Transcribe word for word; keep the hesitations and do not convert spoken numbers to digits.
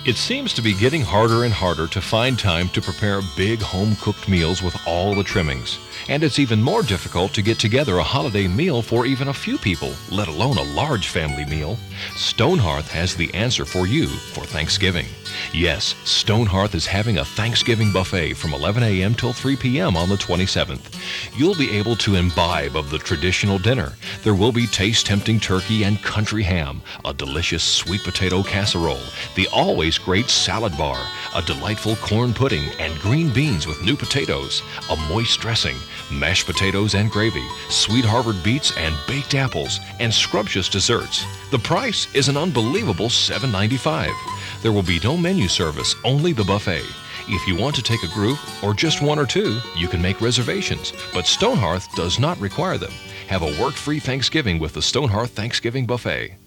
It seems to be getting harder and harder to find time to prepare big home-cooked meals with all the trimmings. And it's even more difficult to get together a holiday meal for even a few people, let alone a large family meal. Stonehearth has the answer for you for Thanksgiving. Yes, Stonehearth is having a Thanksgiving buffet from eleven a.m. till three p.m. on the twenty-seventh. You'll be able to imbibe of the traditional dinner. There will be taste-tempting turkey and country ham, a delicious sweet potato casserole, the always great salad bar, a delightful corn pudding and green beans with new potatoes, a moist dressing, mashed potatoes and gravy, sweet Harvard beets and baked apples, and scrumptious desserts. The price is an unbelievable seven dollars and ninety-five cents. There will be no menu service, only the buffet. If you want to take a group or just one or two, you can make reservations, but Stonehearth does not require them. Have a work-free Thanksgiving with the Stonehearth Thanksgiving Buffet.